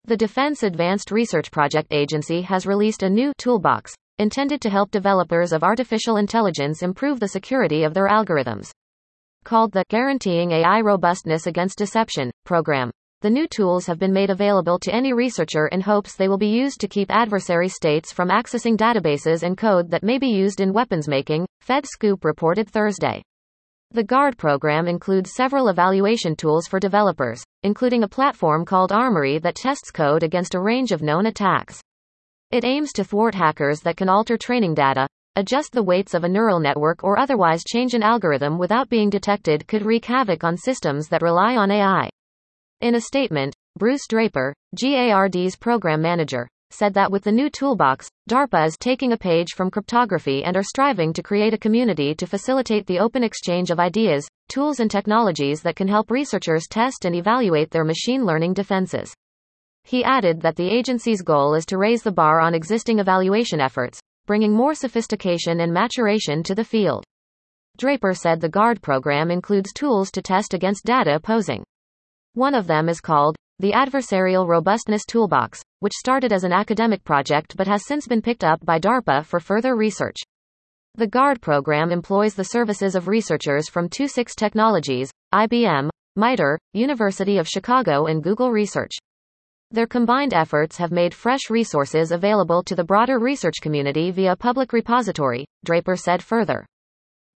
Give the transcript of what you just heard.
The Defense Advanced Research Project Agency has released a new toolbox intended to help developers of artificial intelligence improve the security of their algorithms. Called the Guaranteeing AI Robustness Against Deception program. The new tools have been made available to any researcher in hopes they will be used to keep adversary states from accessing databases and code that may be used in weapons making, FedScoop reported Thursday. The GUARD program includes several evaluation tools for developers, including a platform called Armory that tests code against a range of known attacks. It aims to thwart hackers that can alter training data, adjust the weights of a neural network, or otherwise change an algorithm without being detected could wreak havoc on systems that rely on AI. In a statement, Bruce Draper, GARD's program manager, said that with the new toolbox, DARPA is taking a page from cryptography and are striving to create a community to facilitate the open exchange of ideas, tools and technologies that can help researchers test and evaluate their machine learning defenses. He added that the agency's goal is to raise the bar on existing evaluation efforts, bringing more sophistication and maturation to the field. Draper said the GUARD program includes tools to test against data posing. One of them is called the Adversarial Robustness Toolbox, which started as an academic project but has since been picked up by DARPA for further research. The GUARD program employs the services of researchers from II-VI Technologies, IBM, MITRE, University of Chicago and Google Research. Their combined efforts have made fresh resources available to the broader research community via public repository, Draper said further.